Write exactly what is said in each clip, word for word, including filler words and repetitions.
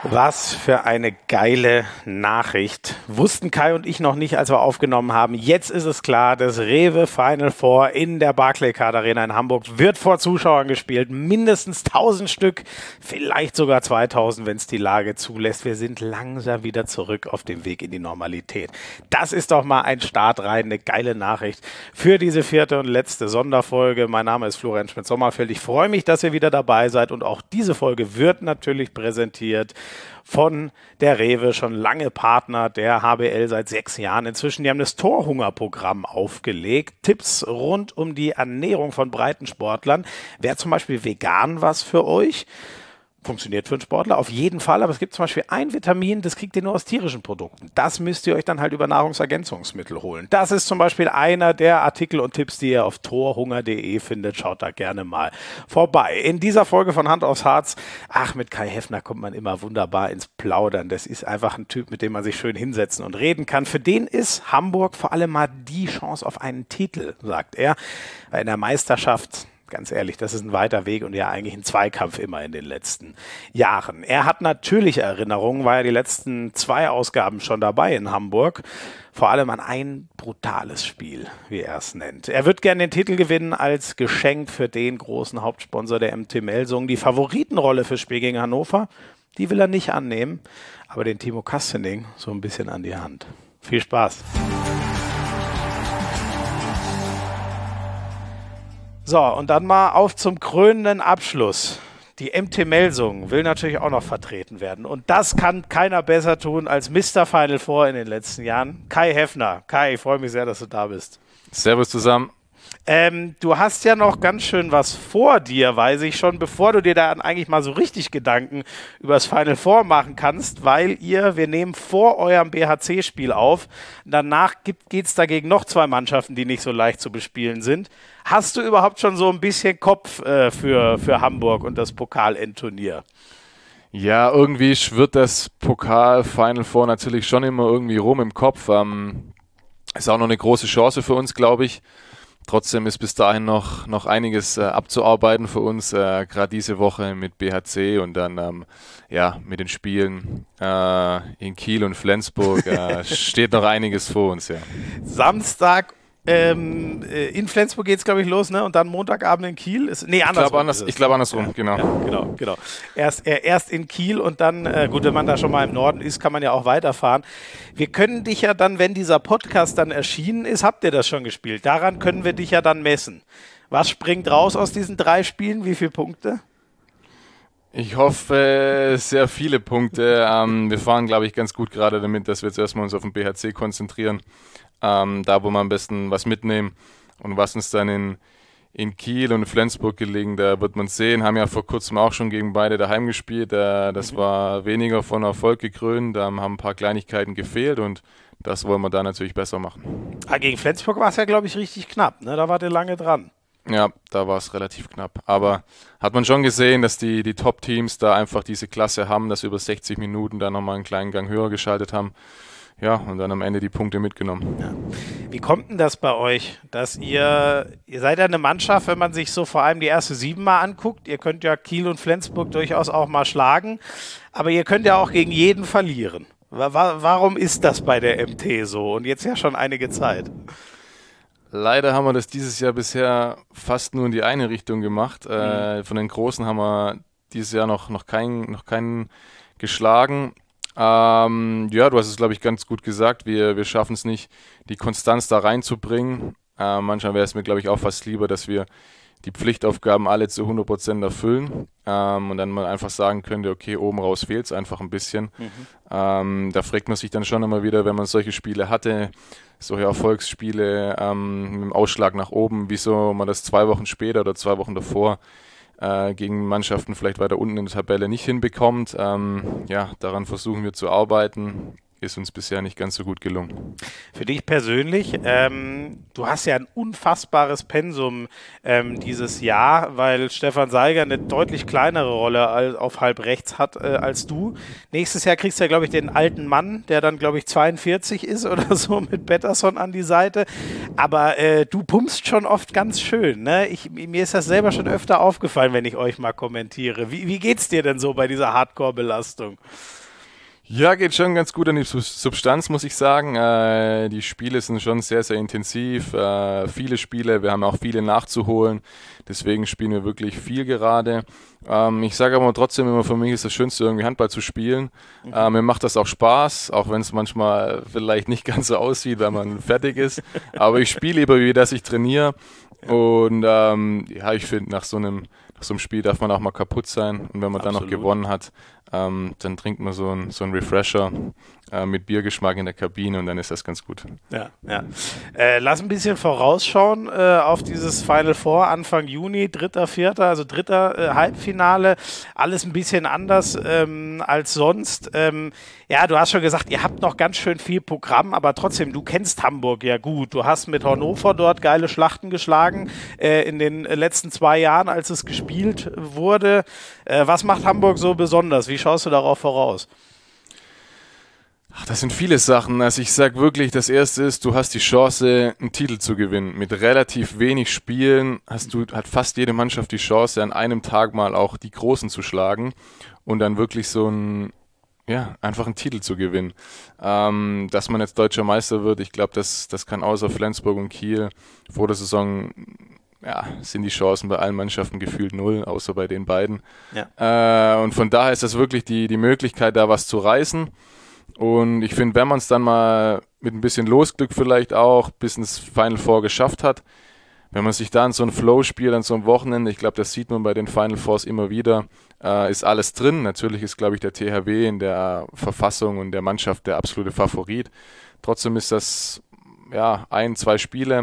Was für eine geile Nachricht. Wussten Kai und ich noch nicht, als wir aufgenommen haben. Jetzt ist es klar, das Rewe Final Four in der Barclaycard Arena in Hamburg wird vor Zuschauern gespielt. Mindestens tausend Stück, vielleicht sogar zweitausend, wenn es die Lage zulässt. Wir sind langsam wieder zurück auf dem Weg in die Normalität. Das ist doch mal ein Start rein, eine geile Nachricht für diese vierte und letzte Sonderfolge. Mein Name ist Florian Schmidt-Sommerfeld. Ich freue mich, dass ihr wieder dabei seid und auch diese Folge wird natürlich präsentiert von der Rewe, schon lange Partner der H B L seit sechs Jahren. Inzwischen, die haben das Torhungerprogramm aufgelegt. Tipps rund um die Ernährung von Breitensportlern. Wäre zum Beispiel vegan was für euch? Funktioniert für einen Sportler auf jeden Fall, aber es gibt zum Beispiel ein Vitamin, das kriegt ihr nur aus tierischen Produkten. Das müsst ihr euch dann halt über Nahrungsergänzungsmittel holen. Das ist zum Beispiel einer der Artikel und Tipps, die ihr auf torhunger punkt de findet. Schaut da gerne mal vorbei. In dieser Folge von Hand aufs Harz, ach, mit Kai Heffner kommt man immer wunderbar ins Plaudern. Das ist einfach ein Typ, mit dem man sich schön hinsetzen und reden kann. Für den ist Hamburg vor allem mal die Chance auf einen Titel, sagt er. Weil in der Meisterschaft, ganz ehrlich, das ist ein weiter Weg und ja eigentlich ein Zweikampf immer in den letzten Jahren. Er hat natürlich Erinnerungen, war ja die letzten zwei Ausgaben schon dabei in Hamburg, vor allem an ein brutales Spiel, wie er es nennt. Er wird gerne den Titel gewinnen als Geschenk für den großen Hauptsponsor der M T Melsungen. Die Favoritenrolle fürs Spiel gegen Hannover, die will er nicht annehmen, aber den Timo Kastening so ein bisschen an die Hand. Viel Spaß! So, und dann mal auf zum krönenden Abschluss. Die M T Melsungen will natürlich auch noch vertreten werden. Und das kann keiner besser tun als Mister Final Four in den letzten Jahren. Kai Heffner. Kai, ich freue mich sehr, dass du da bist. Servus zusammen. Ähm, du hast ja noch ganz schön was vor dir, weiß ich schon, bevor du dir da eigentlich mal so richtig Gedanken über das Final Four machen kannst, weil ihr, wir nehmen vor eurem B H C-Spiel auf. Danach geht es dagegen noch zwei Mannschaften, die nicht so leicht zu bespielen sind. Hast du überhaupt schon so ein bisschen Kopf äh, für, für Hamburg und das Pokal-Endturnier? Ja, irgendwie schwirrt das Pokal-Final Four natürlich schon immer irgendwie rum im Kopf. Ähm, ist auch noch eine große Chance für uns, glaube ich. Trotzdem ist bis dahin noch, noch einiges äh, abzuarbeiten für uns, äh, gerade diese Woche mit B H C und dann ähm, ja, mit den Spielen äh, in Kiel und Flensburg äh, steht noch einiges vor uns. Ja. Samstag ähm, in Flensburg geht es, glaube ich, los, ne? Und dann Montagabend in Kiel. Ist, nee, andersrum. Ich glaube anders, ich glaub andersrum, ja, genau. Ja, genau, genau. Erst, äh, erst in Kiel und dann, äh, gut, wenn man da schon mal im Norden ist, kann man ja auch weiterfahren. Wir können dich ja dann, wenn dieser Podcast dann erschienen ist, habt ihr das schon gespielt. Daran können wir dich ja dann messen. Was springt raus aus diesen drei Spielen? Wie viele Punkte? Ich hoffe, sehr viele Punkte. Ähm, wir fahren, glaube ich, ganz gut gerade damit, dass wir jetzt erstmal uns auf den B H C konzentrieren. Ähm, da, wo wir am besten was mitnehmen und was uns dann in, in Kiel und Flensburg gelingt, da wird man sehen. Haben ja vor kurzem auch schon gegen beide daheim gespielt. Äh, das war weniger von Erfolg gekrönt. Da haben ein paar Kleinigkeiten gefehlt und das wollen wir da natürlich besser machen. Ah, gegen Flensburg war es ja, glaube ich, richtig knapp, ne? Da wart ihr lange dran. Ja, da war es relativ knapp. Aber hat man schon gesehen, dass die, die Top-Teams da einfach diese Klasse haben, dass über sechzig Minuten da nochmal einen kleinen Gang höher geschaltet haben. Ja, und dann am Ende die Punkte mitgenommen. Ja. Wie kommt denn das bei euch, dass ihr, ihr seid ja eine Mannschaft, wenn man sich so vor allem die erste sieben mal anguckt, ihr könnt ja Kiel und Flensburg durchaus auch mal schlagen, aber ihr könnt ja auch gegen jeden verlieren. Warum ist das bei der M T so und jetzt ja schon einige Zeit? Leider haben wir das dieses Jahr bisher fast nur in die eine Richtung gemacht. Mhm. Äh, von den Großen haben wir dieses Jahr noch, noch, keinen, noch keinen geschlagen. Ähm, ja, du hast es, glaube ich, ganz gut gesagt. Wir, wir schaffen es nicht, die Konstanz da reinzubringen. Äh, manchmal wäre es mir, glaube ich, auch fast lieber, dass wir die Pflichtaufgaben alle zu hundert Prozent erfüllen ähm, und dann mal einfach sagen könnte, okay, oben raus fehlt es einfach ein bisschen. Mhm. Ähm, da fragt man sich dann schon immer wieder, wenn man solche Spiele hatte, solche Erfolgsspiele ähm, mit dem Ausschlag nach oben, wieso man das zwei Wochen später oder zwei Wochen davor äh, gegen Mannschaften vielleicht weiter unten in der Tabelle nicht hinbekommt. Ähm, ja, daran versuchen wir zu arbeiten. ist uns bisher nicht ganz so gut gelungen. Für dich persönlich, ähm, du hast ja ein unfassbares Pensum ähm, dieses Jahr, weil Stefan Seiger eine deutlich kleinere Rolle als, auf halb rechts hat äh, als du. Nächstes Jahr kriegst du ja, glaube ich, den alten Mann, der dann, glaube ich, zweiundvierzig ist oder so, mit Pettersson an die Seite. Aber äh, du pumpst schon oft ganz schön, ne? Ich, mir ist das selber schon öfter aufgefallen, wenn ich euch mal kommentiere. Wie, wie geht's dir denn so bei dieser Hardcore-Belastung? Ja, geht schon ganz gut an die Substanz, muss ich sagen. Äh, die Spiele sind schon sehr, sehr intensiv. Äh, viele Spiele, wir haben auch viele nachzuholen. Deswegen spielen wir wirklich viel gerade. Ähm, ich sage aber trotzdem immer, für mich ist das Schönste, irgendwie Handball zu spielen. Mhm. Äh, mir macht das auch Spaß, auch wenn es manchmal vielleicht nicht ganz so aussieht, wenn man fertig ist. Aber ich spiele lieber, wie dass ich trainiere. Und ähm, ja, ich finde, nach so einem nach so einem Spiel darf man auch mal kaputt sein. Und wenn man Absolut. Dann noch gewonnen hat, ähm, dann trinkt man so einen so einen Refresher äh, mit Biergeschmack in der Kabine und dann ist das ganz gut. Ja, ja. Äh, lass ein bisschen vorausschauen äh, auf dieses Final Four Anfang Juni, dritter, vierter, also dritter äh, Halbfinale. Alles ein bisschen anders ähm, als sonst. Ähm, ja, du hast schon gesagt, ihr habt noch ganz schön viel Programm, aber trotzdem, du kennst Hamburg ja gut. Du hast mit Hannover dort geile Schlachten geschlagen äh, in den letzten zwei Jahren, als es gespielt wurde. Äh, was macht Hamburg so besonders? Wie schaust du darauf voraus? Ach, das sind viele Sachen. Also ich sage wirklich, das Erste ist, du hast die Chance, einen Titel zu gewinnen. Mit relativ wenig Spielen hast du, hat fast jede Mannschaft die Chance, an einem Tag mal auch die Großen zu schlagen und dann wirklich so ein, ja, einfach einen Titel zu gewinnen. Ähm, dass man jetzt Deutscher Meister wird, ich glaube, das, das kann außer Flensburg und Kiel vor der Saison, ja, sind die Chancen bei allen Mannschaften gefühlt null, außer bei den beiden. Ja. Äh, und von daher ist das wirklich die, die Möglichkeit, da was zu reißen. Und ich finde, wenn man es dann mal mit ein bisschen Losglück vielleicht auch bis ins Final Four geschafft hat, wenn man sich da in so ein Flow spielt, an so einem Wochenende, ich glaube, das sieht man bei den Final Fours immer wieder, äh, ist alles drin. Natürlich ist, glaube ich, der T H W in der Verfassung und der Mannschaft der absolute Favorit. Trotzdem ist das, ja, ein, zwei Spiele.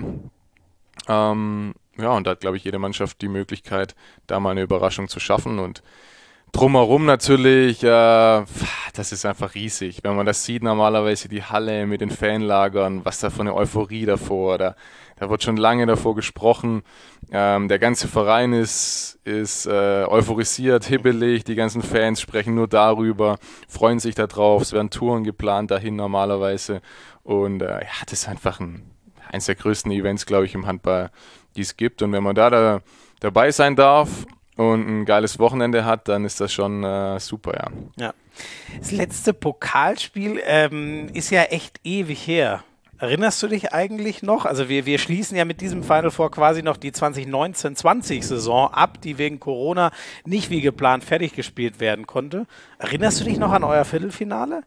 Ähm, ja, und da hat, glaube ich, jede Mannschaft die Möglichkeit, da mal eine Überraschung zu schaffen. Und drumherum natürlich, äh, das ist einfach riesig. Wenn man das sieht, normalerweise die Halle mit den Fanlagern, was da für eine Euphorie davor, da, da wird schon lange davor gesprochen. Ähm, der ganze Verein ist, ist äh, euphorisiert, hibbelig, die ganzen Fans sprechen nur darüber, freuen sich da drauf, es werden Touren geplant dahin normalerweise. Und äh, ja, das ist einfach ein, eines der größten Events, glaube ich, im Handball, die es gibt. Und wenn man da, da dabei sein darf und ein geiles Wochenende hat, dann ist das schon äh, super, ja. Ja. Das letzte Pokalspiel ähm, ist ja echt ewig her. Erinnerst du dich eigentlich noch? Also wir, wir schließen ja mit diesem Final Four quasi noch die zwanzig neunzehn zwanzig Saison ab, die wegen Corona nicht wie geplant fertig gespielt werden konnte. Erinnerst du dich noch an euer Viertelfinale?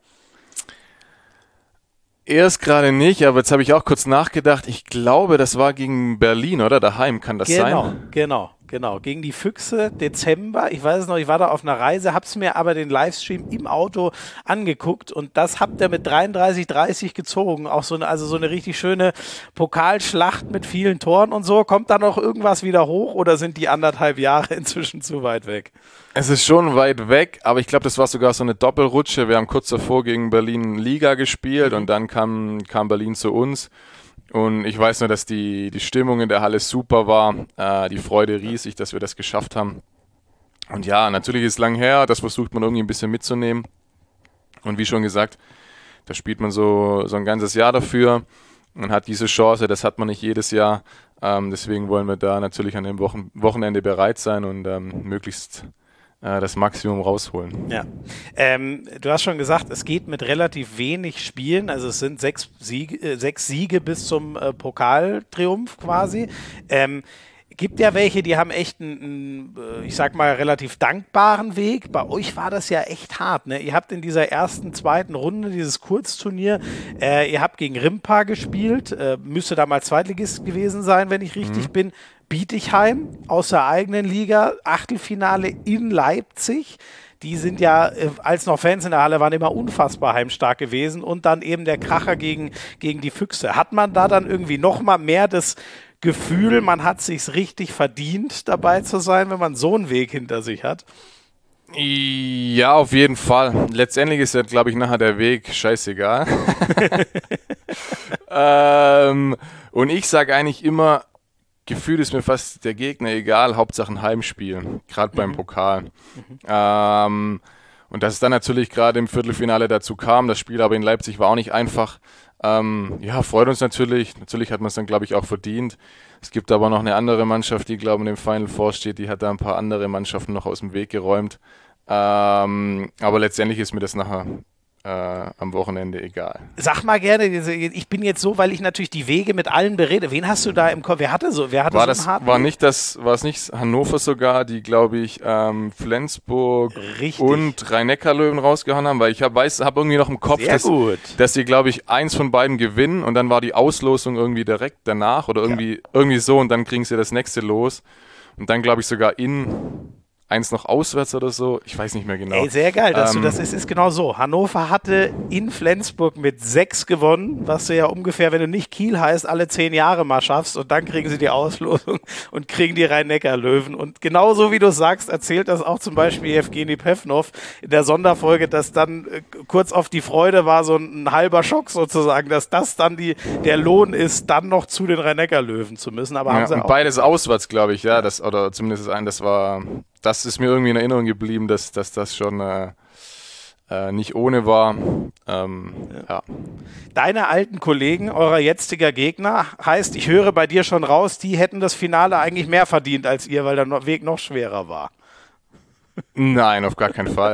Erst gerade nicht, aber jetzt habe ich auch kurz nachgedacht. Ich glaube, das war gegen Berlin, oder? Daheim, kann das genau, sein? Genau, genau. Genau, gegen die Füchse, Dezember, ich weiß es noch, ich war da auf einer Reise, hab's mir aber den Livestream im Auto angeguckt und das habt ihr mit dreiunddreißig dreißig gezogen, auch so eine, also so eine richtig schöne Pokalschlacht mit vielen Toren und so. Kommt da noch irgendwas wieder hoch oder sind die anderthalb Jahre inzwischen zu weit weg? Es ist schon weit weg, aber ich glaube, das war sogar so eine Doppelrutsche. Wir haben kurz davor gegen Berlin Liga gespielt mhm. und dann kam, kam Berlin zu uns. Und ich weiß nur, dass die, die Stimmung in der Halle super war, äh, die Freude riesig, dass wir das geschafft haben. Und ja, natürlich ist es lang her, das versucht man irgendwie ein bisschen mitzunehmen. Und wie schon gesagt, da spielt man so, so ein ganzes Jahr dafür und hat diese Chance, das hat man nicht jedes Jahr. Ähm, deswegen wollen wir da natürlich an dem Wochen, Wochenende bereit sein und ähm, möglichst das Maximum rausholen. Ja, ähm, du hast schon gesagt, es geht mit relativ wenig Spielen, also es sind sechs Siege, äh, sechs Siege bis zum äh, Pokaltriumph quasi. Ähm, gibt ja welche, die haben echt einen, einen, ich sag mal, relativ dankbaren Weg. Bei euch war das ja echt hart, ne? Ihr habt in dieser ersten, zweiten Runde dieses Kurzturnier, äh, ihr habt gegen Rimpa gespielt, äh, müsste da mal Zweitligist gewesen sein, wenn ich richtig mhm. bin. Bietigheim aus der eigenen Liga, Achtelfinale in Leipzig. Die sind ja, als noch Fans in der Halle waren, immer unfassbar heimstark gewesen. Und dann eben der Kracher gegen, gegen die Füchse. Hat man da dann irgendwie noch mal mehr das Gefühl, man hat sich's richtig verdient, dabei zu sein, wenn man so einen Weg hinter sich hat? Ja, auf jeden Fall. Letztendlich ist ja, glaube ich, nachher der Weg scheißegal. ähm, und ich sage eigentlich immer, gefühlt ist mir fast der Gegner egal, Hauptsache ein Heimspiel, gerade beim mhm. Pokal. Mhm. Ähm, und dass es dann natürlich gerade im Viertelfinale dazu kam, das Spiel aber in Leipzig war auch nicht einfach. Ähm, ja, freut uns natürlich. Natürlich hat man es dann, glaube ich, auch verdient. Es gibt aber noch eine andere Mannschaft, die, glaube ich, im Final Four steht. Die hat da ein paar andere Mannschaften noch aus dem Weg geräumt. Ähm, aber letztendlich ist mir das nachher äh, am Wochenende egal. Sag mal gerne, ich bin jetzt so, weil ich natürlich die Wege mit allen berede. Wen hast du da im Kopf? Wer hatte so, wer hatte war so das, einen harten war nicht das, war es nicht Hannover sogar, die, glaube ich, ähm, Flensburg Richtig. und Rhein-Neckar-Löwen rausgehauen haben? Weil ich habe hab irgendwie noch im Kopf, dass, dass sie, glaube ich, eins von beiden gewinnen und dann war die Auslosung irgendwie direkt danach oder irgendwie, ja. irgendwie so und dann kriegen sie das nächste los. Und dann, glaube ich, sogar in... eins noch auswärts oder so, ich weiß nicht mehr genau. Ey, sehr geil, dass ähm, du das ist, ist genau so. Hannover hatte in Flensburg mit sechs gewonnen, was du ja ungefähr, wenn du nicht Kiel heißt, alle zehn Jahre mal schaffst und dann kriegen sie die Auslosung und kriegen die Rhein-Neckar-Löwen. Und genauso wie du sagst, erzählt das auch zum Beispiel Evgeny Pevnov in der Sonderfolge, dass dann äh, kurz auf die Freude war so ein, ein halber Schock sozusagen, dass das dann die, der Lohn ist, dann noch zu den Rhein-Neckar-Löwen zu müssen. Aber ja, haben sie und auch beides auswärts, glaube ich, ja, das, oder zumindest ein, das war... Das ist mir irgendwie in Erinnerung geblieben, dass, dass das schon äh, äh, nicht ohne war. Ähm, ja. Ja. Deine alten Kollegen, eurer jetziger Gegner, heißt, ich höre bei dir schon raus, die hätten das Finale eigentlich mehr verdient als ihr, weil der Weg noch schwerer war. Nein, auf gar keinen Fall.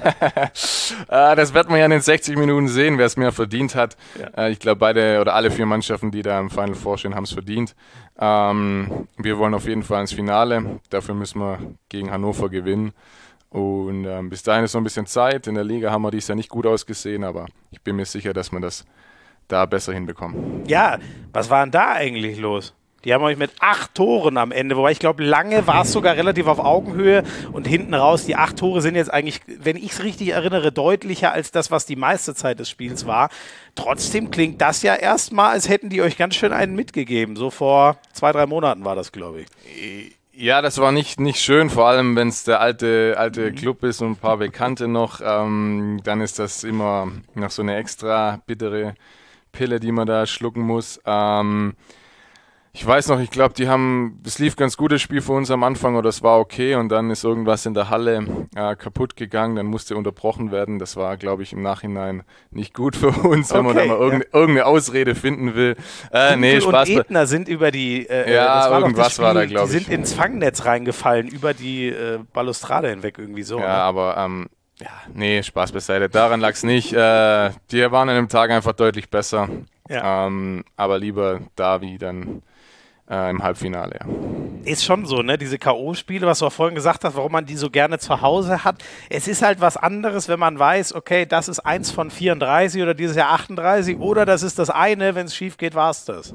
äh, das wird man ja in den sechzig Minuten sehen, wer es mehr verdient hat. Ja. Äh, ich glaube, beide oder alle vier Mannschaften, die da im Final Four stehen, haben es verdient. Ähm, wir wollen auf jeden Fall ins Finale. Dafür müssen wir gegen Hannover gewinnen. Und ähm, bis dahin ist noch ein bisschen Zeit. In der Liga haben wir dies ja nicht gut ausgesehen, aber ich bin mir sicher, dass wir das da besser hinbekommen. Ja, was war denn da eigentlich los? Die haben euch mit acht Toren am Ende, wobei ich glaube, lange war es sogar relativ auf Augenhöhe und hinten raus, die acht Tore sind jetzt eigentlich, wenn ich es richtig erinnere, deutlicher als das, was die meiste Zeit des Spiels war. Trotzdem klingt das ja erstmal, als hätten die euch ganz schön einen mitgegeben. So vor zwei, drei Monaten war das, glaube ich. Ja, das war nicht, nicht schön, vor allem wenn es der alte, alte mhm. Club ist und ein paar Bekannte noch. Ähm, dann ist das immer noch so eine extra bittere Pille, die man da schlucken muss. Ähm, Ich weiß noch, ich glaube, die haben, es lief ganz gutes Spiel für uns am Anfang oder es war okay und dann ist irgendwas in der Halle äh, kaputt gegangen, dann musste unterbrochen werden. Das war, glaube ich, im Nachhinein nicht gut für uns, wenn okay, man da mal irgendeine, ja. irgendeine Ausrede finden will. Äh, nee, Spaß. Und Edner sind über die, äh, ja, das war irgendwas Spiel, war da, glaube ich. Die sind ins Fangnetz reingefallen, über die äh, Balustrade hinweg irgendwie so. Ja, oder? aber ähm, ja, nee, Spaß beiseite. Daran lag es nicht. Äh, die waren an dem Tag einfach deutlich besser. Ja. Ähm, aber lieber da wie dann Äh, im Halbfinale, ja. Ist schon so, ne? Diese K O-Spiele, was du auch vorhin gesagt hast, warum man die so gerne zu Hause hat. Es ist halt was anderes, wenn man weiß, okay, das ist eins von vierunddreißig oder dieses Jahr achtunddreißig oder das ist das eine, wenn es schief geht, war es das.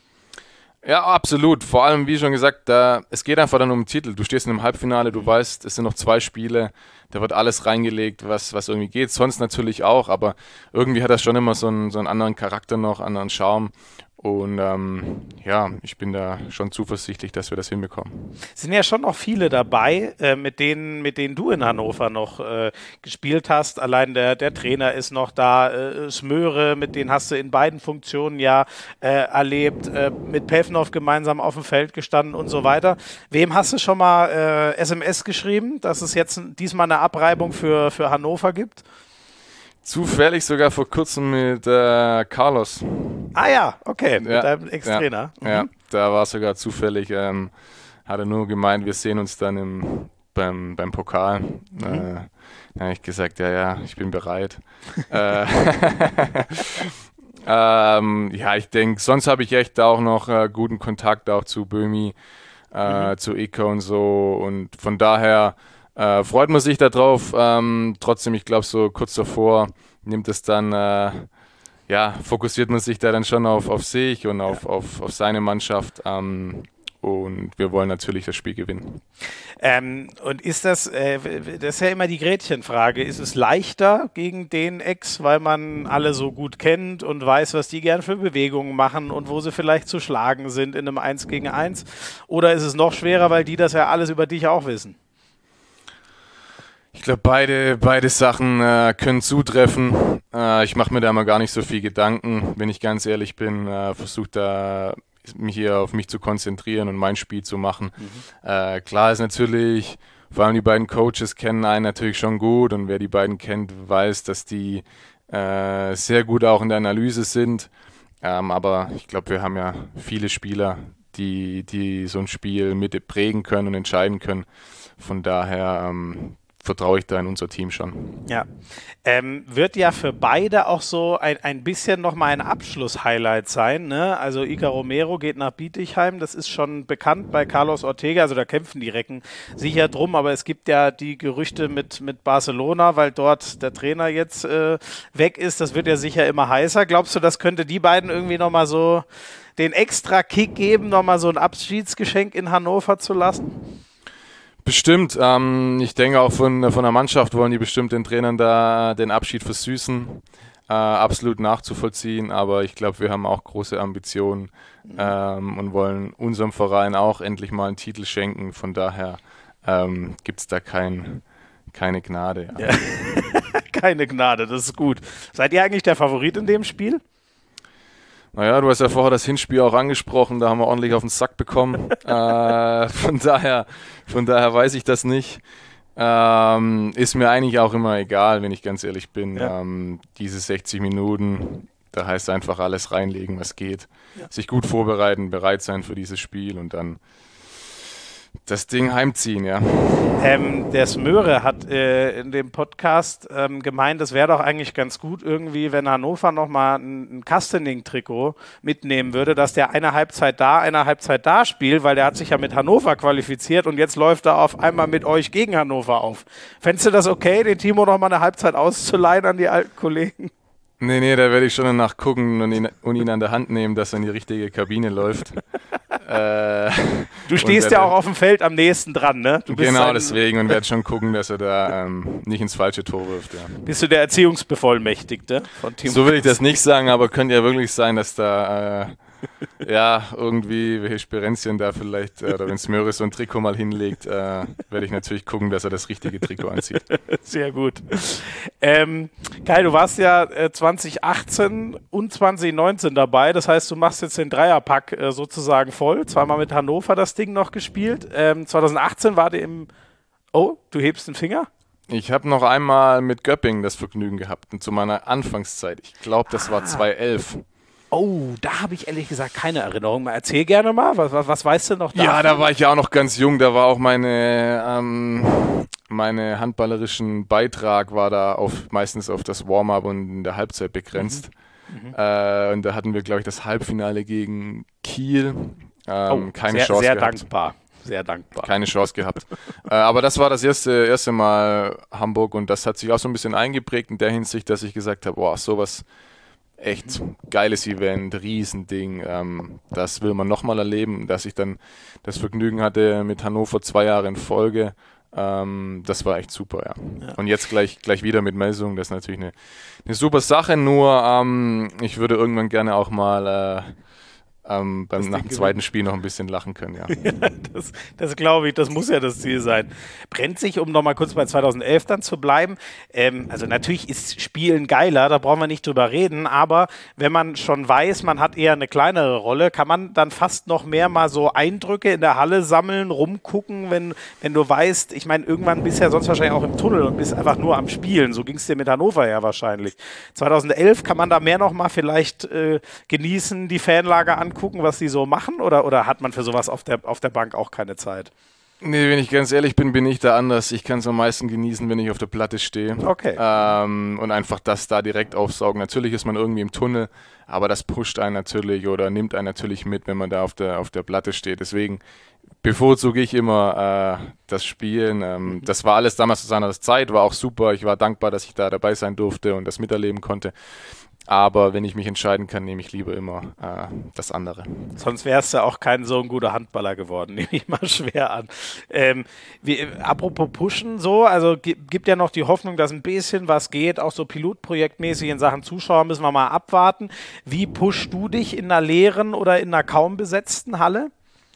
Ja, absolut. Vor allem, wie schon gesagt, da, es geht einfach dann um den Titel. Du stehst in einem Halbfinale, du weißt, es sind noch zwei Spiele, da wird alles reingelegt, was, was irgendwie geht. Sonst natürlich auch, aber irgendwie hat das schon immer so einen, so einen anderen Charakter noch, anderen Charme. Und ähm, ja, ich bin da schon zuversichtlich, dass wir das hinbekommen. Es sind ja schon noch viele dabei, äh, mit denen, mit denen du in Hannover noch äh, gespielt hast. Allein der, der Trainer ist noch da, äh, Smöre, mit denen hast du in beiden Funktionen ja äh, erlebt, äh, mit Pevnov gemeinsam auf dem Feld gestanden und so weiter. Wem hast du schon mal äh, S M S geschrieben, dass es jetzt diesmal eine Abreibung für, für Hannover gibt? Zufällig sogar vor kurzem mit äh, Carlos. Ah ja, okay, mit ja, deinem Ex-Trainer. Ja, mhm. ja, da war sogar zufällig, ähm, hat er nur gemeint, wir sehen uns dann im, beim, beim Pokal. Mhm. Äh, dann habe ich gesagt, ja, ja, ich bin bereit. äh, ähm, ja, ich denke, sonst habe ich echt auch noch äh, guten Kontakt auch zu Böhmi, äh, mhm. zu Ika und so und von daher Äh, freut man sich darauf. Ähm, trotzdem, ich glaube, so kurz davor nimmt es dann, äh, ja, fokussiert man sich da dann schon auf, auf sich und auf, ja. auf, auf seine Mannschaft. Ähm, und wir wollen natürlich das Spiel gewinnen. Ähm, und ist das, äh, das ist ja immer die Gretchenfrage, ist es leichter gegen den Ex, weil man alle so gut kennt und weiß, was die gern für Bewegungen machen und wo sie vielleicht zu schlagen sind in einem eins gegen eins? Oder ist es noch schwerer, weil die das ja alles über dich auch wissen? Ich glaube, beide, beide Sachen äh, können zutreffen. Äh, ich mache mir da mal gar nicht so viel Gedanken, wenn ich ganz ehrlich bin. Äh, Versuche da mich hier auf mich zu konzentrieren und mein Spiel zu machen. Mhm. Äh, klar ist natürlich, vor allem die beiden Coaches kennen einen natürlich schon gut und wer die beiden kennt, weiß, dass die äh, sehr gut auch in der Analyse sind. Ähm, aber ich glaube, wir haben ja viele Spieler, die, die so ein Spiel mit prägen können und entscheiden können. Von daher ähm, vertraue ich da in unser Team schon. Ja, ähm, wird ja für beide auch so ein, ein bisschen nochmal ein Abschluss-Highlight sein, ne? Also Iker Romero geht nach Bietigheim, das ist schon bekannt bei Carlos Ortega, also da kämpfen die Recken sicher drum, aber es gibt ja die Gerüchte mit, mit Barcelona, weil dort der Trainer jetzt äh, weg ist, das wird ja sicher immer heißer. Glaubst du, das könnte die beiden irgendwie nochmal so den extra Kick geben, nochmal so ein Abschiedsgeschenk in Hannover zu lassen? Bestimmt. Ähm, ich denke auch von, von der Mannschaft wollen die bestimmt den Trainern da den Abschied versüßen. Äh, absolut nachzuvollziehen, aber ich glaube, wir haben auch große Ambitionen ähm, und wollen unserem Verein auch endlich mal einen Titel schenken. Von daher ähm, gibt es da kein, keine Gnade. Ja. Ja. Keine Gnade, das ist gut. Seid ihr eigentlich der Favorit in dem Spiel? Naja, du hast ja vorher das Hinspiel auch angesprochen, da haben wir ordentlich auf den Sack bekommen. äh, von daher, von daher weiß ich das nicht. Ähm, ist mir eigentlich auch immer egal, wenn ich ganz ehrlich bin. Ja. Ähm, diese sechzig Minuten, da heißt einfach alles reinlegen, was geht. Ja. Sich gut vorbereiten, bereit sein für dieses Spiel und dann das Ding heimziehen, ja. Ähm, der Smöre hat äh, in dem Podcast ähm, gemeint, es wäre doch eigentlich ganz gut irgendwie, wenn Hannover nochmal ein, ein Castaning-Trikot mitnehmen würde, dass der eine Halbzeit da, eine Halbzeit da spielt, weil der hat sich ja mit Hannover qualifiziert und jetzt läuft er auf einmal mit euch gegen Hannover auf. Fändest du das okay, den Timo nochmal eine Halbzeit auszuleihen an die alten Kollegen? Nee, nee, da werde ich schon danach gucken und ihn, und ihn an der Hand nehmen, dass er in die richtige Kabine läuft. äh, du stehst ja auch auf dem Feld am nächsten dran, ne? Du bist genau, deswegen und werde schon gucken, dass er da ähm, nicht ins falsche Tor wirft. Ja. Bist du der Erziehungsbevollmächtigte von Timo? So will ich das nicht sagen, aber könnte ja wirklich sein, dass da äh, ja irgendwie welche Sperenzien da vielleicht, äh, oder wenn Smöre so ein Trikot mal hinlegt, äh, werde ich natürlich gucken, dass er das richtige Trikot anzieht. Sehr gut. Ähm, Kai, du warst ja äh, zwanzig achtzehn und zwanzig neunzehn dabei, das heißt, du machst jetzt den Dreierpack äh, sozusagen voll, zweimal mit Hannover das Ding noch gespielt. Ähm, zwanzig achtzehn war dir im... Oh, du hebst den Finger? Ich habe noch einmal mit Göppingen das Vergnügen gehabt, und zu meiner Anfangszeit. Ich glaube, das war zwanzig elf. Oh, da habe ich ehrlich gesagt keine Erinnerung. Erzähl gerne mal, was, was, was weißt du noch da? Ja, da war ich ja auch noch ganz jung, da war auch meine, ähm, meine handballerischen Beitrag war da auf, meistens auf das Warm-up und in der Halbzeit begrenzt. Mhm. Mhm. Äh, und da hatten wir, glaube ich, das Halbfinale gegen Kiel. Ähm, oh, keine sehr, Chance sehr gehabt. dankbar. Sehr dankbar. Keine Chance gehabt. äh, aber das war das erste, erste Mal Hamburg und das hat sich auch so ein bisschen eingeprägt in der Hinsicht, dass ich gesagt habe, boah, sowas echt geiles Event, Riesending, ähm, das will man nochmal erleben, dass ich dann das Vergnügen hatte mit Hannover zwei Jahre in Folge, ähm, das war echt super, ja. ja. Und jetzt gleich, gleich wieder mit Melsung, das ist natürlich eine, eine super Sache, nur ähm, ich würde irgendwann gerne auch mal äh, Ähm, beim, nach dem zweiten Spiel noch ein bisschen lachen können, ja. ja das das glaube ich, das muss ja das Ziel sein. Brennt sich, um nochmal kurz bei zwanzig elf dann zu bleiben, ähm, also natürlich ist Spielen geiler, da brauchen wir nicht drüber reden, aber wenn man schon weiß, man hat eher eine kleinere Rolle, kann man dann fast noch mehr mal so Eindrücke in der Halle sammeln, rumgucken, wenn, wenn du weißt, ich meine, irgendwann bist du ja sonst wahrscheinlich auch im Tunnel und bist einfach nur am Spielen, so ging es dir mit Hannover ja wahrscheinlich. zwanzig elf kann man da mehr noch mal vielleicht äh, genießen, die Fanlager an gucken, was die so machen, oder, oder hat man für sowas auf der, auf der Bank auch keine Zeit? Nee, wenn ich ganz ehrlich bin, bin ich da anders. Ich kann es am meisten genießen, wenn ich auf der Platte stehe. Okay. Ähm, und einfach das da direkt aufsaugen. Natürlich ist man irgendwie im Tunnel, aber das pusht einen natürlich oder nimmt einen natürlich mit, wenn man da auf der, auf der Platte steht. Deswegen bevorzuge ich immer äh, das Spielen. Ähm, das war alles damals zu seiner Zeit, war auch super. Ich war dankbar, dass ich da dabei sein durfte und das miterleben konnte. Aber wenn ich mich entscheiden kann, nehme ich lieber immer äh, das andere. Sonst wärst du auch kein so ein guter Handballer geworden, nehme ich mal schwer an. Ähm, wie, apropos Pushen, so, also gibt, gibt ja noch die Hoffnung, dass ein bisschen was geht, auch so pilotprojektmäßig in Sachen Zuschauer müssen wir mal abwarten. Wie pushst du dich in einer leeren oder in einer kaum besetzten Halle?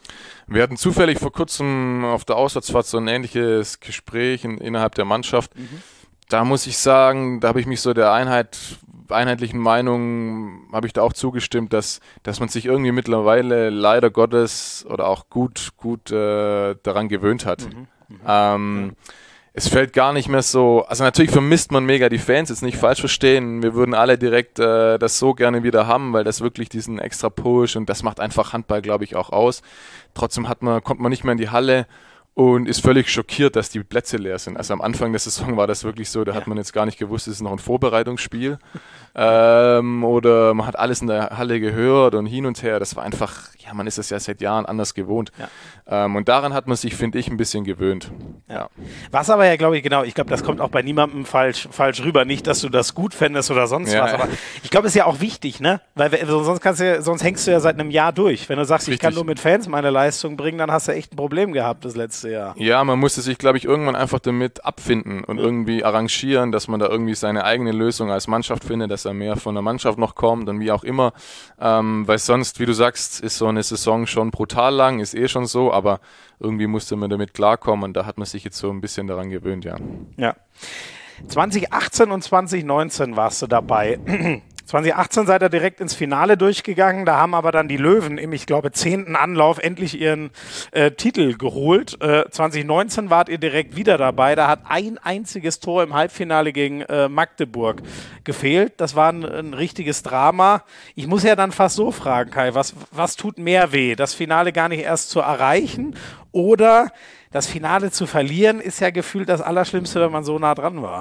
Wir hatten zufällig vor kurzem auf der Auswärtsfahrt so ein ähnliches Gespräch in, innerhalb der Mannschaft. Mhm. Da muss ich sagen, da habe ich mich so der Einheit, einheitlichen Meinung, habe ich da auch zugestimmt, dass, dass man sich irgendwie mittlerweile leider Gottes oder auch gut, gut äh, daran gewöhnt hat. Mhm. Mhm. Ähm, ja. Es fällt gar nicht mehr so, also natürlich vermisst man mega die Fans, jetzt nicht falsch verstehen, wir würden alle direkt äh, das so gerne wieder haben, weil das wirklich diesen extra Push und das macht einfach Handball, glaube ich, auch aus. Trotzdem hat man, kommt man nicht mehr in die Halle und ist völlig schockiert, dass die Plätze leer sind. Also am Anfang der Saison war das wirklich so, da ja. hat man jetzt gar nicht gewusst, es ist noch ein Vorbereitungsspiel ähm, oder man hat alles in der Halle gehört und hin und her, das war einfach, ja, man ist das ja seit Jahren anders gewohnt. Ja. Ähm, und daran hat man sich, finde ich, ein bisschen gewöhnt. Ja. Ja. Was aber ja, glaube ich, genau, ich glaube, das kommt auch bei niemandem falsch, falsch rüber. Nicht, dass du das gut fändest oder sonst ja, was, aber ich glaube, es ist ja auch wichtig, ne? Weil sonst, kannst du, sonst hängst du ja seit einem Jahr durch. Wenn du sagst, Richtig. Ich kann nur mit Fans meine Leistung bringen, dann hast du echt ein Problem gehabt das letzte Jahr. Ja, man musste sich, glaube ich, irgendwann einfach damit abfinden und ja. irgendwie arrangieren, dass man da irgendwie seine eigene Lösung als Mannschaft findet, dass er mehr von der Mannschaft noch kommt und wie auch immer. Ähm, weil sonst, wie du sagst, ist so eine Saison schon brutal lang, ist eh schon so, aber irgendwie musste man damit klarkommen und da hat man sich jetzt so ein bisschen daran gewöhnt, ja. Ja. zwanzig achtzehn und zwanzig neunzehn warst du dabei. zwanzig achtzehn seid ihr direkt ins Finale durchgegangen, da haben aber dann die Löwen im, ich glaube, zehnten Anlauf endlich ihren äh, Titel geholt. Äh, zwanzig neunzehn wart ihr direkt wieder dabei, da hat ein einziges Tor im Halbfinale gegen äh, Magdeburg gefehlt. Das war ein, ein richtiges Drama. Ich muss ja dann fast so fragen, Kai, was, was tut mehr weh? Das Finale gar nicht erst zu erreichen oder das Finale zu verlieren, ist ja gefühlt das Allerschlimmste, wenn man so nah dran war.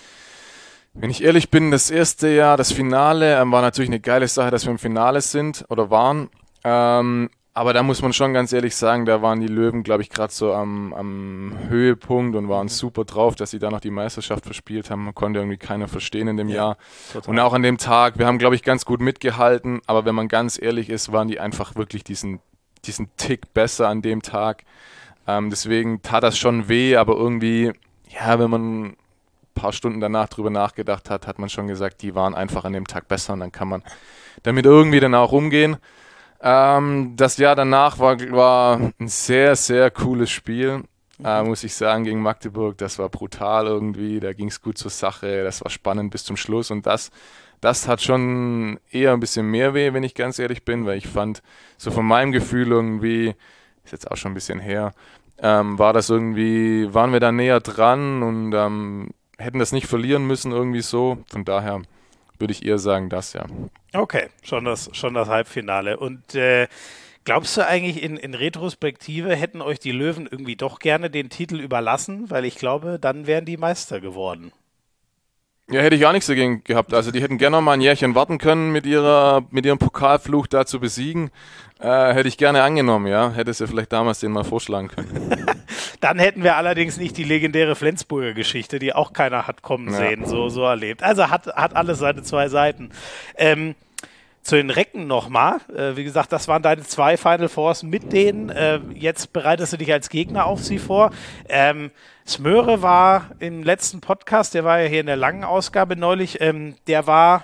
Wenn ich ehrlich bin, das erste Jahr, das Finale, ähm, war natürlich eine geile Sache, dass wir im Finale sind oder waren. Ähm, aber da muss man schon ganz ehrlich sagen, da waren die Löwen, glaube ich, gerade so am, am Höhepunkt und waren super drauf, dass sie da noch die Meisterschaft verspielt haben. Man konnte irgendwie keiner verstehen in dem ja, Jahr. Total. Und auch an dem Tag, wir haben, glaube ich, ganz gut mitgehalten. Aber wenn man ganz ehrlich ist, waren die einfach wirklich diesen, diesen Tick besser an dem Tag. Ähm, deswegen tat das schon weh, aber irgendwie, ja, wenn man paar Stunden danach drüber nachgedacht hat, hat man schon gesagt, die waren einfach an dem Tag besser und dann kann man damit irgendwie dann auch umgehen. Ähm, das Jahr danach war, war ein sehr, sehr cooles Spiel, äh, muss ich sagen, gegen Magdeburg. Das war brutal irgendwie, da ging es gut zur Sache, das war spannend bis zum Schluss und das, das hat schon eher ein bisschen mehr weh, wenn ich ganz ehrlich bin, weil ich fand, so von meinem Gefühl irgendwie, ist jetzt auch schon ein bisschen her, ähm, war das irgendwie, waren wir da näher dran und ähm, hätten das nicht verlieren müssen irgendwie so. Von daher würde ich eher sagen, das, ja. Okay, schon das, schon das Halbfinale. Und äh, glaubst du eigentlich in, in Retrospektive hätten euch die Löwen irgendwie doch gerne den Titel überlassen? Weil ich glaube, dann wären die Meister geworden. Ja, hätte ich auch nichts dagegen gehabt. Also die hätten gerne noch mal ein Jährchen warten können, mit ihrer, mit ihrem Pokalfluch da zu besiegen. Äh, hätte ich gerne angenommen, ja. Hätte sie vielleicht damals den mal vorschlagen können. Dann hätten wir allerdings nicht die legendäre Flensburger Geschichte, die auch keiner hat kommen sehen, ja. so, so erlebt. Also hat, hat alles seine zwei Seiten. Ähm, zu den Recken nochmal. Äh, wie gesagt, das waren deine zwei Final Fours mit denen. Äh, jetzt bereitest du dich als Gegner auf sie vor. Ähm, Smöre war im letzten Podcast, der war ja hier in der langen Ausgabe neulich, ähm, der war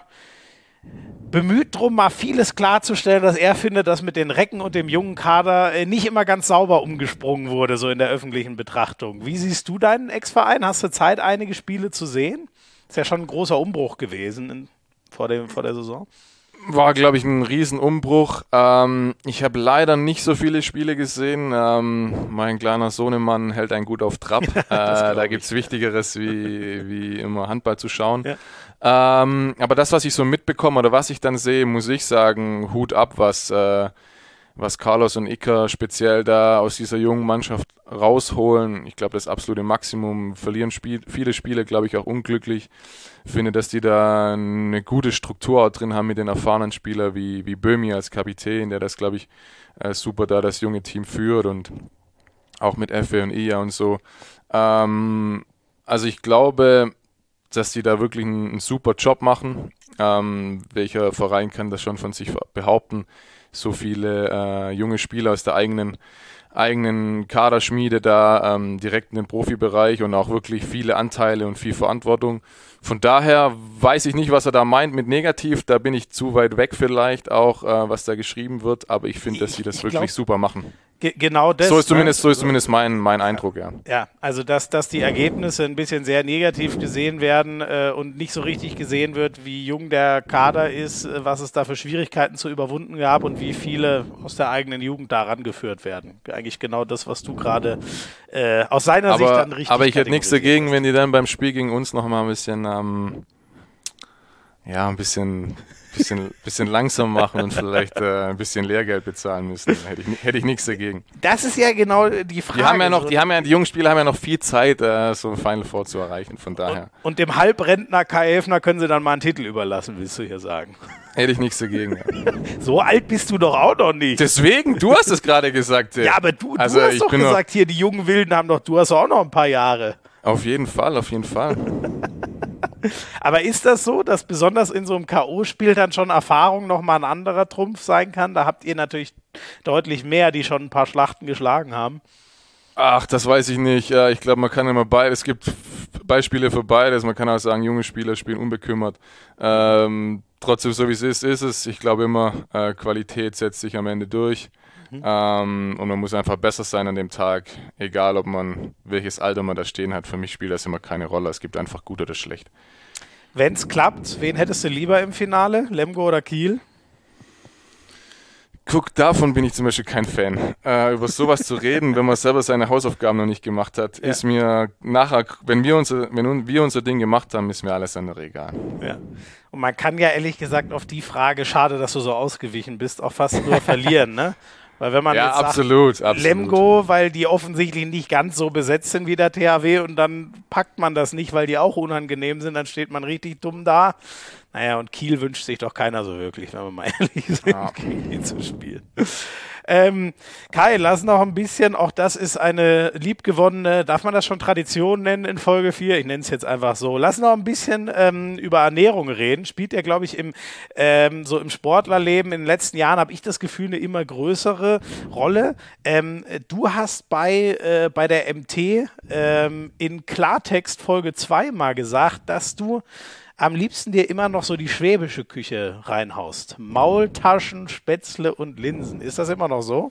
bemüht drum, mal vieles klarzustellen, dass er findet, dass mit den Recken und dem jungen Kader äh, nicht immer ganz sauber umgesprungen wurde, so in der öffentlichen Betrachtung. Wie siehst du deinen Ex-Verein? Hast du Zeit, einige Spiele zu sehen? Ist ja schon ein großer Umbruch gewesen in, vor, dem, vor der Saison. War, glaube ich, ein Riesenumbruch. Ähm, ich habe leider nicht so viele Spiele gesehen. Ähm, mein kleiner Sohnemann hält einen gut auf Trab. äh, da gibt es Wichtigeres, wie, wie immer Handball zu schauen. Ja. Ähm, aber das, was ich so mitbekomme oder was ich dann sehe, muss ich sagen, Hut ab, was, äh, was Carlos und Iker speziell da aus dieser jungen Mannschaft rausholen. Ich glaube, das absolute Maximum. Verlieren Spiel, viele Spiele, glaube ich, auch unglücklich. Ich finde, dass die da eine gute Struktur auch drin haben mit den erfahrenen Spielern wie, wie Böhmi als Kapitän, der das, glaube ich, äh, super da das junge Team führt und auch mit Effe und Ia und so. Ähm, also ich glaube, dass die da wirklich einen, einen super Job machen. Ähm, welcher Verein kann das schon von sich behaupten? So viele äh, junge Spieler aus der eigenen eigenen Kaderschmiede da ähm, direkt in den Profibereich und auch wirklich viele Anteile und viel Verantwortung. Von daher weiß ich nicht, was er da meint mit negativ. Da bin ich zu weit weg vielleicht auch, äh, was da geschrieben wird. Aber ich finde, dass sie das wirklich glaub, super machen. Ge- genau das. So ist zumindest, ne? so ist zumindest mein, mein Eindruck, ja. Ja, also dass, dass die Ergebnisse ein bisschen sehr negativ gesehen werden äh, und nicht so richtig gesehen wird, wie jung der Kader ist, äh, was es da für Schwierigkeiten zu überwunden gab und wie viele aus der eigenen Jugend da rangeführt werden. Eigentlich genau das, was du gerade äh, aus seiner aber, Sicht dann richtig Aber ich hätte nichts dagegen, hast. wenn die dann beim Spiel gegen uns noch mal ein bisschen, ähm, ja, ein bisschen... Bisschen, bisschen langsam machen und vielleicht äh, ein bisschen Lehrgeld bezahlen müssen. Hätte ich, hätte ich nichts dagegen. Das ist ja genau die Frage. Die haben ja noch, die haben ja, die jungen Spieler haben ja noch viel Zeit, äh, so ein Final Four zu erreichen. Von daher. Und, und dem Halbrentner Kai Häfner können sie dann mal einen Titel überlassen, willst du hier sagen? Hätte ich nichts dagegen. Ja. So alt bist du doch auch noch nicht. Deswegen, du hast es gerade gesagt. Ey. Ja, aber du, also, du hast ich doch bin gesagt, hier die jungen Wilden haben doch, du hast auch noch ein paar Jahre. Auf jeden Fall, auf jeden Fall. Aber ist das so, dass besonders in so einem K O-Spiel dann schon Erfahrung nochmal ein anderer Trumpf sein kann? Da habt ihr natürlich deutlich mehr, die schon ein paar Schlachten geschlagen haben. Ach, das weiß ich nicht. Ja, ich glaube, man kann immer beides. Es gibt Beispiele für beides. Man kann auch sagen, junge Spieler spielen unbekümmert. Ähm, trotzdem, so wie es ist, ist es. Ich glaube immer, äh, Qualität setzt sich am Ende durch. Mhm. Ähm, und man muss einfach besser sein an dem Tag, egal ob man, welches Alter man da stehen hat. Für mich spielt das immer keine Rolle. Es gibt einfach gut oder schlecht. Wenn es klappt, wen hättest du lieber im Finale? Lemgo oder Kiel? Guck, davon bin ich zum Beispiel kein Fan. Äh, über sowas zu reden, wenn man selber seine Hausaufgaben noch nicht gemacht hat, ja. ist mir nachher, wenn wir, unser, wenn wir unser Ding gemacht haben, ist mir alles andere egal. Ja. Und man kann ja ehrlich gesagt auf die Frage, schade, dass du so ausgewichen bist, auch fast nur verlieren, ne? Weil wenn man ja, jetzt sagt, absolut, absolut. Lemgo, weil die offensichtlich nicht ganz so besetzt sind wie der T H W und dann packt man das nicht, weil die auch unangenehm sind, dann steht man richtig dumm da. Naja, und Kiel wünscht sich doch keiner so wirklich, wenn wir mal ehrlich sind, ja. gegen ihn zu spielen. Ähm, Kai, lass noch ein bisschen, auch das ist eine liebgewonnene, darf man das schon Tradition nennen in Folge vier? Ich nenne es jetzt einfach so. Lass noch ein bisschen ähm, über Ernährung reden. Spielt ja, glaube ich, im, ähm, so im Sportlerleben in den letzten Jahren, habe ich das Gefühl, eine immer größere Rolle. Ähm, du hast bei, äh, bei der M T ähm, in Klartext Folge zwei mal gesagt, dass du am liebsten dir immer noch so die schwäbische Küche reinhaust. Maultaschen, Spätzle und Linsen. Ist das immer noch so?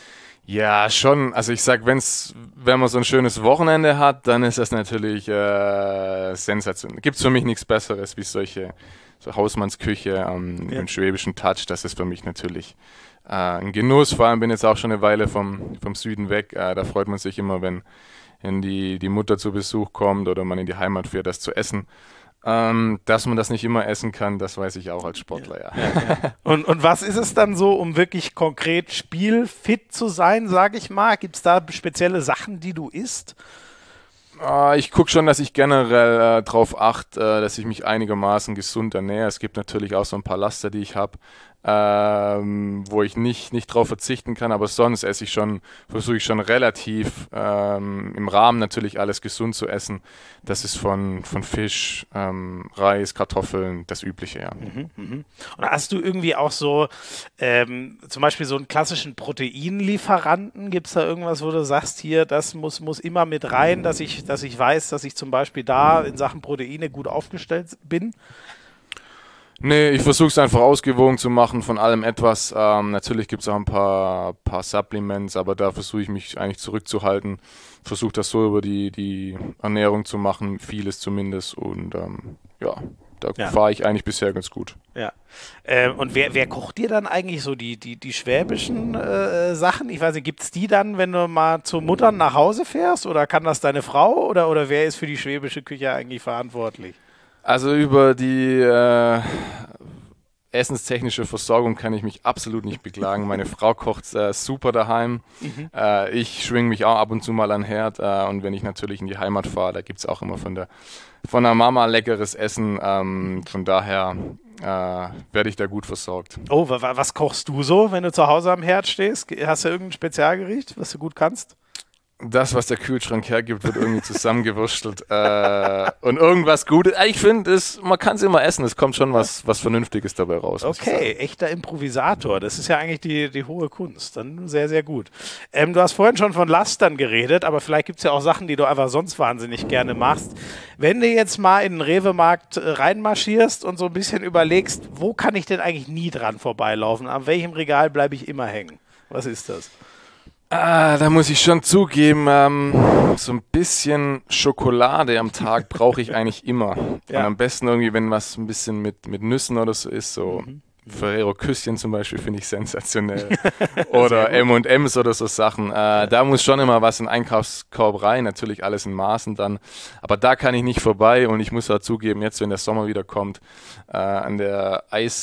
Ja, schon. Also ich sag, wenn's, wenn man so ein schönes Wochenende hat, dann ist das natürlich äh, sensationell. Gibt's für mich nichts Besseres wie solche so Hausmannsküche ähm, ja. im schwäbischen Touch. Das ist für mich natürlich äh, ein Genuss. Vor allem bin jetzt auch schon eine Weile vom, vom Süden weg. Äh, da freut man sich immer, wenn, wenn die, die Mutter zu Besuch kommt oder man in die Heimat fährt, das zu essen. Ähm, dass man das nicht immer essen kann, das weiß ich auch als Sportler, ja. ja. ja, ja. Und, und was ist es dann so, um wirklich konkret spielfit zu sein, sage ich mal? Gibt es da spezielle Sachen, die du isst? Äh, ich gucke schon, dass ich generell äh, darauf achte, äh, dass ich mich einigermaßen gesund ernähre. Es gibt natürlich auch so ein paar Laster, die ich habe, ähm, wo ich nicht, nicht drauf verzichten kann, aber sonst esse ich schon, versuche ich schon relativ ähm, im Rahmen natürlich alles gesund zu essen. Das ist von, von Fisch, ähm, Reis, Kartoffeln, das Übliche, ja. Mhm, mhm. Und hast du irgendwie auch so ähm, zum Beispiel so einen klassischen Proteinlieferanten? Gibt es da irgendwas, wo du sagst, hier, das muss, muss immer mit rein, dass ich, dass ich weiß, dass ich zum Beispiel da in Sachen Proteine gut aufgestellt bin? Nee, ich versuche es einfach ausgewogen zu machen, von allem etwas. Ähm, natürlich gibt es auch ein paar, paar Supplements, aber da versuche ich mich eigentlich zurückzuhalten. Versuche das so über die, die Ernährung zu machen, vieles zumindest. Und ähm, ja, da ja. fahre ich eigentlich bisher ganz gut. Ja. Ähm, und wer, wer kocht dir dann eigentlich so die, die, die schwäbischen äh, Sachen? Ich weiß nicht, gibt es die dann, wenn du mal zur Mutter nach Hause fährst? Oder kann das deine Frau? Oder, oder wer ist für die schwäbische Küche eigentlich verantwortlich? Also über die äh, essenstechnische Versorgung kann ich mich absolut nicht beklagen. Meine Frau kocht äh, super daheim. Mhm. Äh, ich schwinge mich auch ab und zu mal an den Herd. Äh, und wenn ich natürlich in die Heimat fahre, da gibt es auch immer von der, von der Mama leckeres Essen. Ähm, von daher äh, werde ich da gut versorgt. Oh, wa- was kochst du so, wenn du zu Hause am Herd stehst? Hast du irgendein Spezialgericht, was du gut kannst? Das, was der Kühlschrank hergibt, wird irgendwie zusammengewurstelt äh, und irgendwas Gutes. Ich finde, man kann es immer essen, es kommt schon was, was Vernünftiges dabei raus. Okay, echter Improvisator, das ist ja eigentlich die, die hohe Kunst, dann sehr, sehr gut. Ähm, du hast vorhin schon von Lastern geredet, aber vielleicht gibt es ja auch Sachen, die du einfach sonst wahnsinnig gerne machst. Wenn du jetzt mal in den Rewe-Markt reinmarschierst und so ein bisschen überlegst, wo kann ich denn eigentlich nie dran vorbeilaufen, an welchem Regal bleibe ich immer hängen? Was ist das? Ah, da muss ich schon zugeben, ähm, so ein bisschen Schokolade am Tag brauche ich eigentlich immer. Ja. Und am besten irgendwie, wenn was ein bisschen mit, mit Nüssen oder so ist, so mhm. Ferrero Küsschen zum Beispiel finde ich sensationell. Oder M und M's oder so Sachen. Äh, ja. Da muss schon immer was in den Einkaufskorb rein, natürlich alles in Maßen dann. Aber da kann ich nicht vorbei und ich muss auch zugeben, jetzt wenn der Sommer wieder kommt, äh, an der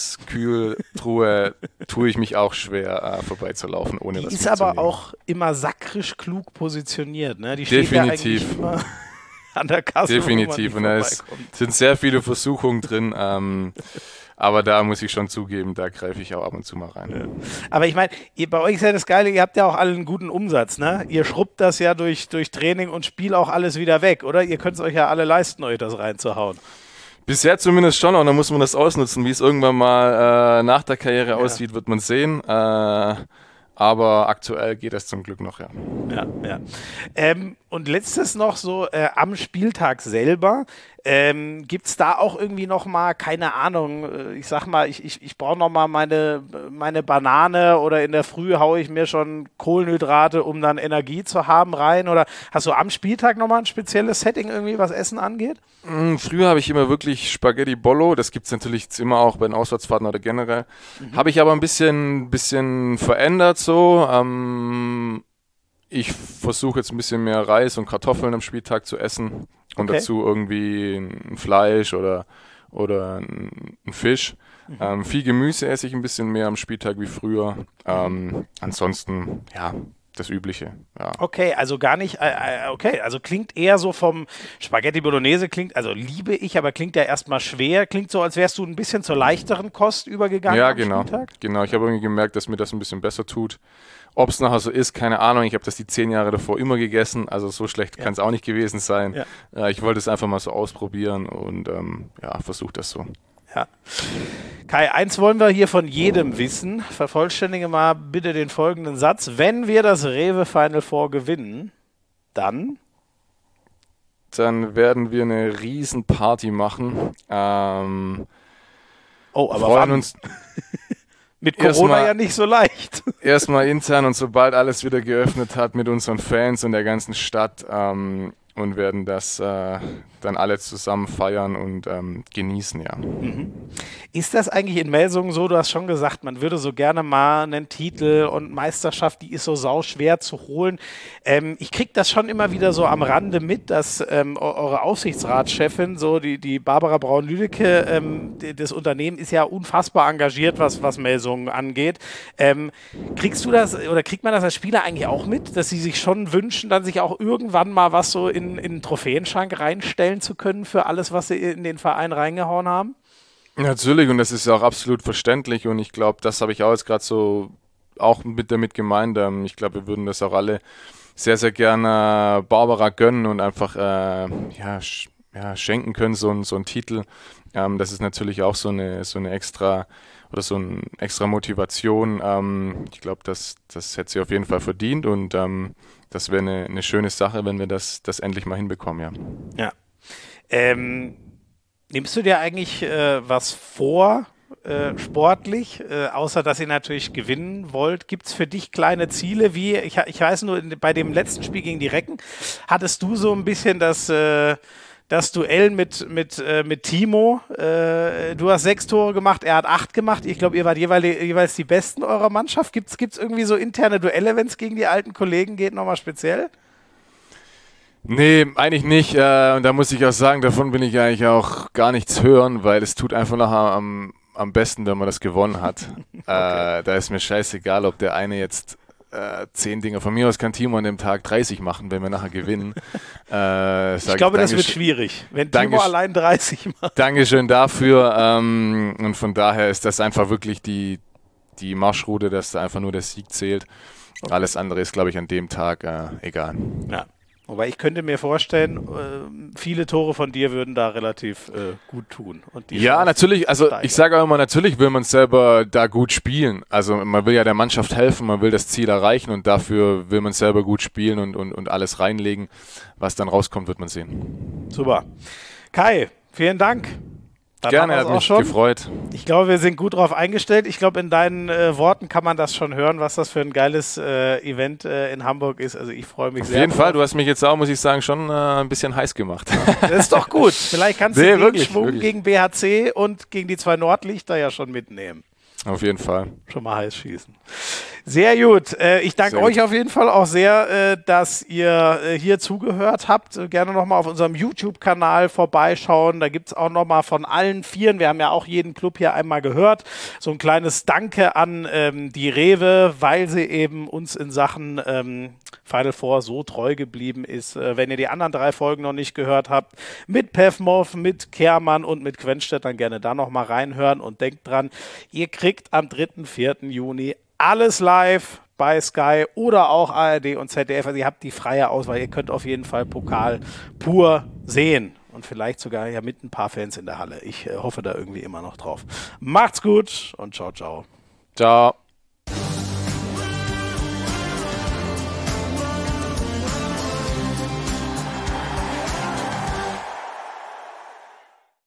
Eiskühltruhe tue ich mich auch schwer, äh, vorbeizulaufen, ohne Die was ist aber auch immer sakrisch klug positioniert, ne? Die steht Definitiv. Ja immer an der Kasse. Definitiv. Und da ist, sind sehr viele Versuchungen drin. Ähm, Aber da muss ich schon zugeben, da greife ich auch ab und zu mal rein. Ja. Aber ich meine, bei euch ist ja das Geile, ihr habt ja auch alle einen guten Umsatz, ne? Ihr schrubbt das ja durch, durch Training und Spiel auch alles wieder weg, oder? Ihr könnt es euch ja alle leisten, euch das reinzuhauen. Bisher zumindest schon, und dann muss man das ausnutzen. Wie es irgendwann mal äh, nach der Karriere ja. aussieht, wird man sehen. Äh, aber aktuell geht das zum Glück noch, ja. Ja, ja. Ähm, und letztes noch so äh, am Spieltag selber. Ähm, gibt es da auch irgendwie noch mal, keine Ahnung, äh, ich sag mal, ich, ich, ich brauche noch mal meine, meine Banane oder in der Früh haue ich mir schon Kohlenhydrate, um dann Energie zu haben, rein? Oder hast du am Spieltag noch mal ein spezielles Setting irgendwie, was Essen angeht? Mm, früher habe ich immer wirklich Spaghetti Bollo, das gibt es natürlich immer auch bei den Auswärtsfahrten oder generell. Mhm. Habe ich aber ein bisschen, bisschen verändert so. Ähm, ich versuche jetzt ein bisschen mehr Reis und Kartoffeln am Spieltag zu essen. Und okay. dazu irgendwie ein Fleisch oder, oder ein Fisch. Mhm. Ähm, viel Gemüse esse ich ein bisschen mehr am Spieltag wie früher. Ähm, ansonsten, ja, das Übliche. Ja. Okay, also gar nicht, äh, okay, also klingt eher so vom Spaghetti Bolognese, klingt, also liebe ich, aber klingt ja erstmal schwer. Klingt so, als wärst du ein bisschen zur leichteren Kost übergegangen ja, am genau, Spieltag? genau. Ich habe irgendwie gemerkt, dass mir das ein bisschen besser tut. Ob es nachher so ist, keine Ahnung. Ich habe das die zehn Jahre davor immer gegessen, also so schlecht ja. kann es auch nicht gewesen sein. Ja. Äh, ich wollte es einfach mal so ausprobieren und ähm, ja, versuche das so. Ja. Kai, eins wollen wir hier von jedem wissen. Vervollständige mal bitte den folgenden Satz. Wenn wir das Rewe Final Four gewinnen, dann? Dann werden wir eine riesen Party machen. Ähm, oh, aber freuen uns... Mit Corona mal, ja nicht so leicht. Erstmal intern und sobald alles wieder geöffnet hat mit unseren Fans und der ganzen Stadt ähm, und werden das äh, dann alle zusammen feiern und ähm, genießen, ja. Mhm. Ist das eigentlich in Melsungen so, du hast schon gesagt, man würde so gerne mal einen Titel und Meisterschaft, die ist so sauschwer zu holen. Ähm, ich kriege das schon immer wieder so am Rande mit, dass ähm, eure Aufsichtsratschefin, so die, die Barbara Braun-Lüdecke, ähm, die, das Unternehmen ist ja unfassbar engagiert, was, was Melsungen angeht. Ähm, kriegst du das oder kriegt man das als Spieler eigentlich auch mit, dass sie sich schon wünschen, dann sich auch irgendwann mal was so in, in den Trophäenschrank reinstellen zu können für alles, was sie in den Verein reingehauen haben? Natürlich, und das ist ja auch absolut verständlich und ich glaube, das habe ich auch jetzt gerade so auch mit damit gemeint. Ähm, ich glaube, wir würden das auch alle sehr, sehr gerne Barbara gönnen und einfach äh, ja, sch- ja, schenken können, so, ein, so einen Titel. Ähm, das ist natürlich auch so eine, so eine extra oder so eine extra Motivation. Ähm, ich glaube, das, das hätte sie auf jeden Fall verdient und ähm, das wäre eine, eine schöne Sache, wenn wir das, das endlich mal hinbekommen, ja. Ja. Ähm, nimmst du dir eigentlich äh, was vor, äh, sportlich, äh, außer dass ihr natürlich gewinnen wollt? Gibt es für dich kleine Ziele, wie, ich, ich weiß nur, bei dem letzten Spiel gegen die Recken, hattest du so ein bisschen das, äh, das Duell mit, mit, äh, mit Timo. Äh, du hast sechs Tore gemacht, er hat acht gemacht. Ich glaube, ihr wart jeweils, jeweils die Besten eurer Mannschaft. Gibt es irgendwie so interne Duelle, wenn es gegen die alten Kollegen geht, nochmal speziell? Nee, eigentlich nicht. Äh, und da muss ich auch sagen, davon will ich eigentlich auch gar nichts hören, weil es tut einfach nachher am, am besten, wenn man das gewonnen hat. Okay. Äh, da ist mir scheißegal, ob der eine jetzt äh, zehn Dinger, von mir aus kann Timo an dem Tag dreißig machen, wenn wir nachher gewinnen. Äh, ich glaube, das wird schwierig, wenn Timo Dankesch- allein dreißig macht. Dankeschön dafür. Ähm, und von daher ist das einfach wirklich die, die Marschroute, dass da einfach nur der Sieg zählt. Okay. Alles andere ist, glaube ich, an dem Tag äh, egal. Ja. Wobei ich könnte mir vorstellen, äh, viele Tore von dir würden da relativ äh, gut tun. Und die ja, Chance natürlich. Also steigern. ich sage auch immer, natürlich will man selber da gut spielen. Also man will ja der Mannschaft helfen, man will das Ziel erreichen und dafür will man selber gut spielen und, und, und alles reinlegen. Was dann rauskommt, wird man sehen. Super. Kai, vielen Dank. Dann Gerne, hat mich schon gefreut. Ich glaube, wir sind gut drauf eingestellt. Ich glaube, in deinen äh, Worten kann man das schon hören, was das für ein geiles äh, Event äh, in Hamburg ist. Also ich freue mich Auf sehr. Auf jeden drauf. Fall, du hast mich jetzt auch, muss ich sagen, schon äh, ein bisschen heiß gemacht. Das ist doch gut. Vielleicht kannst nee, du den wirklich, Schwung wirklich. gegen B H C und gegen die zwei Nordlichter ja schon mitnehmen. Auf jeden Fall. Schon mal heiß schießen. Sehr gut. Äh, ich danke euch auf jeden Fall auch sehr, äh, dass ihr äh, hier zugehört habt. Äh, gerne nochmal auf unserem YouTube-Kanal vorbeischauen. Da gibt es auch nochmal von allen Vieren, wir haben ja auch jeden Club hier einmal gehört, so ein kleines Danke an ähm, die Rewe, weil sie eben uns in Sachen ähm, Final Four so treu geblieben ist. Äh, wenn ihr die anderen drei Folgen noch nicht gehört habt, mit Pevmov, mit Kehrmann und mit Quenstedt, dann gerne da nochmal reinhören und denkt dran, ihr kriegt am dritten, vierten Juni alles live bei Sky oder auch A R D und Z D F. Also ihr habt die freie Auswahl. Ihr könnt auf jeden Fall Pokal pur sehen. Und vielleicht sogar ja mit ein paar Fans in der Halle. Ich äh, hoffe da irgendwie immer noch drauf. Macht's gut und ciao, ciao. Ciao.